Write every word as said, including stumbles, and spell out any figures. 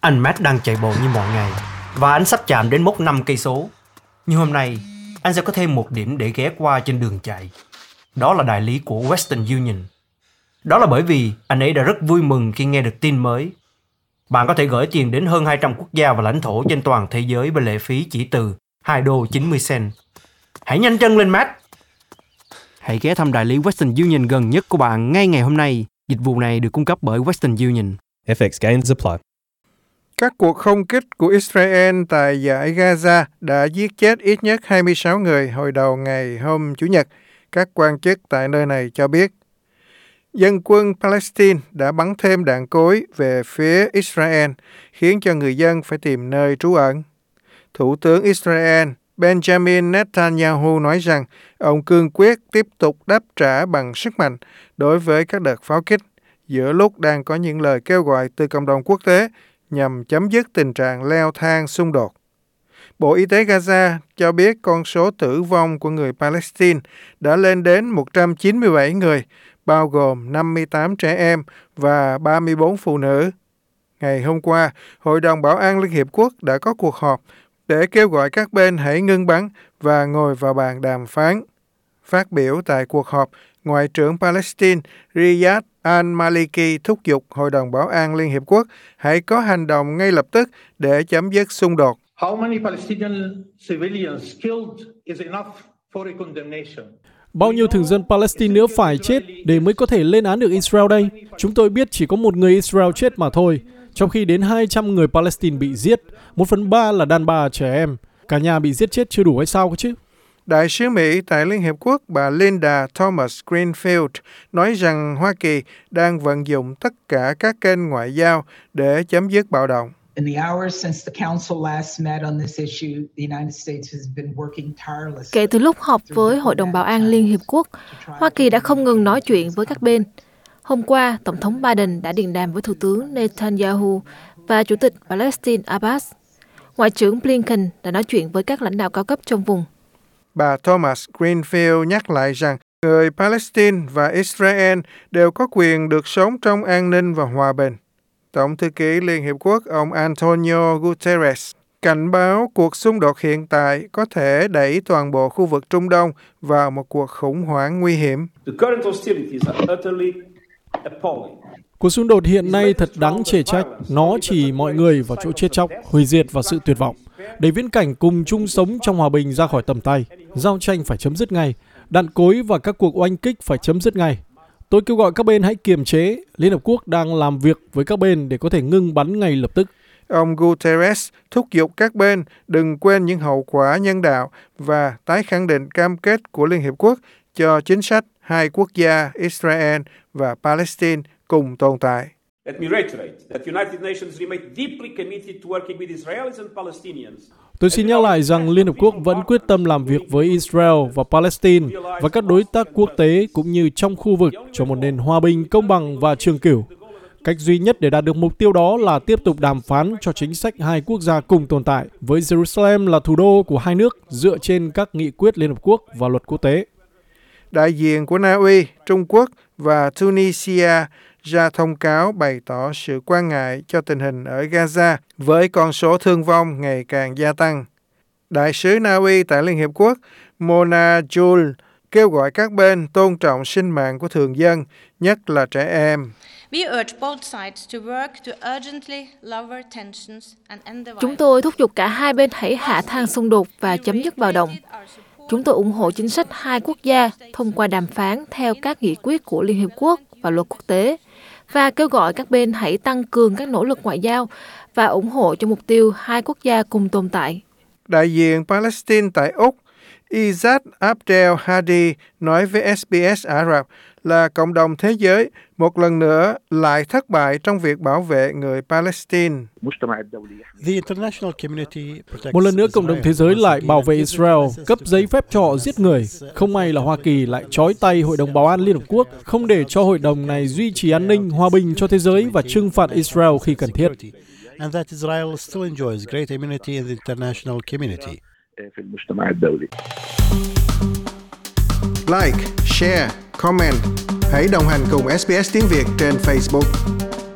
Anh Matt đang chạy bộ như mọi ngày và anh sắp chạm đến mốc năm cây số. Nhưng hôm nay, anh sẽ có thêm một điểm để ghé qua trên đường chạy. Đó là đại lý của Western Union. Đó là bởi vì anh ấy đã rất vui mừng khi nghe được tin mới. Bạn có thể gửi tiền đến hơn hai trăm quốc gia và lãnh thổ trên toàn thế giới với lệ phí chỉ từ hai đô chín mươi cent. Hãy nhanh chân lên, Matt! Hãy ghé thăm đại lý Western Union gần nhất của bạn ngay ngày hôm nay. Dịch vụ này được cung cấp bởi Western Union. ép ích gains apply. Các cuộc không kích của Israel tại dải Gaza đã giết chết ít nhất hai mươi sáu người hồi đầu ngày hôm Chủ nhật, các quan chức tại nơi này cho biết. Dân quân Palestine đã bắn thêm đạn cối về phía Israel, khiến cho người dân phải tìm nơi trú ẩn. Thủ tướng Israel Benjamin Netanyahu nói rằng ông cương quyết tiếp tục đáp trả bằng sức mạnh đối với các đợt pháo kích, giữa lúc đang có những lời kêu gọi từ cộng đồng quốc tế nhằm chấm dứt tình trạng leo thang xung đột. Bộ Y tế Gaza cho biết con số tử vong của người Palestine đã lên đến một trăm chín mươi bảy người, bao gồm năm mươi tám trẻ em và ba mươi bốn phụ nữ. Ngày hôm qua, Hội đồng Bảo an Liên Hiệp Quốc đã có cuộc họp để kêu gọi các bên hãy ngưng bắn và ngồi vào bàn đàm phán. Phát biểu tại cuộc họp, Ngoại trưởng Palestine Riyad al-Maliki thúc giục Hội đồng Bảo an Liên Hiệp Quốc hãy có hành động ngay lập tức để chấm dứt xung đột. How many Palestinian civilians killed is enough for a condemnation? Bao nhiêu thường dân Palestine nữa phải chết để mới có thể lên án được Israel đây? Chúng tôi biết chỉ có một người Israel chết mà thôi, trong khi đến hai trăm người Palestine bị giết, một phần ba là đàn bà trẻ em. Cả nhà bị giết chết chưa đủ hay sao cơ chứ? Đại sứ Mỹ tại Liên Hiệp Quốc bà Linda Thomas Greenfield nói rằng Hoa Kỳ đang vận dụng tất cả các kênh ngoại giao để chấm dứt bạo động. Kể từ lúc họp với Hội đồng Bảo an Liên Hiệp Quốc, Hoa Kỳ đã không ngừng nói chuyện với các bên. Hôm qua, Tổng thống Biden đã điện đàm với Thủ tướng Netanyahu và Chủ tịch Palestine Abbas. Ngoại trưởng Blinken đã nói chuyện với các lãnh đạo cao cấp trong vùng. Bà Thomas Greenfield nhắc lại rằng người Palestine và Israel đều có quyền được sống trong an ninh và hòa bình. Tổng thư ký Liên Hiệp Quốc ông Antonio Guterres cảnh báo cuộc xung đột hiện tại có thể đẩy toàn bộ khu vực Trung Đông vào một cuộc khủng hoảng nguy hiểm. Cuộc xung đột hiện nay thật đáng chê trách. Nó chỉ mọi người vào chỗ chết chóc, hủy diệt và sự tuyệt vọng. Để viễn cảnh cùng chung sống trong hòa bình ra khỏi tầm tay, giao tranh phải chấm dứt ngay, đạn cối và các cuộc oanh kích phải chấm dứt ngay. Tôi kêu gọi các bên hãy kiềm chế. Liên Hợp Quốc đang làm việc với các bên để có thể ngưng bắn ngay lập tức. Ông Guterres thúc giục các bên đừng quên những hậu quả nhân đạo và tái khẳng định cam kết của Liên Hiệp Quốc cho chính sách hai quốc gia Israel và Palestine cùng tồn tại. Tôi xin nhắc lại rằng Liên Hợp Quốc vẫn quyết tâm làm việc với Israel và Palestine và các đối tác quốc tế cũng như trong khu vực cho một nền hòa bình, công bằng và trường cửu. Cách duy nhất để đạt được mục tiêu đó là tiếp tục đàm phán cho chính sách hai quốc gia cùng tồn tại, với Jerusalem là thủ đô của hai nước dựa trên các nghị quyết Liên Hợp Quốc và luật quốc tế. Đại diện của Na Uy, Trung Quốc và Tunisia ra thông cáo bày tỏ sự quan ngại cho tình hình ở Gaza với con số thương vong ngày càng gia tăng. Đại sứ Na Uy tại Liên Hiệp Quốc Mona Joule kêu gọi các bên tôn trọng sinh mạng của thường dân, nhất là trẻ em. Chúng tôi thúc giục cả hai bên hãy hạ thang xung đột và chấm dứt bạo động. Chúng tôi ủng hộ chính sách hai quốc gia thông qua đàm phán theo các nghị quyết của Liên Hiệp Quốc và luật quốc tế và kêu gọi các bên hãy tăng cường các nỗ lực ngoại giao và ủng hộ cho mục tiêu hai quốc gia cùng tồn tại. Đại diện Palestine tại Úc Izzat Abdel Hadi nói với ét bê ét Ả Rập là cộng đồng thế giới một lần nữa lại thất bại trong việc bảo vệ người Palestine. Một lần nữa cộng đồng thế giới lại bảo vệ Israel, cấp giấy phép cho họ giết người. Không may là Hoa Kỳ lại trói tay Hội đồng Bảo an Liên Hợp Quốc, không để cho hội đồng này duy trì an ninh, hòa bình cho thế giới và trừng phạt Israel khi cần thiết. Like, share, comment. Hãy đồng hành cùng ét bê ét tiếng Việt trên Facebook.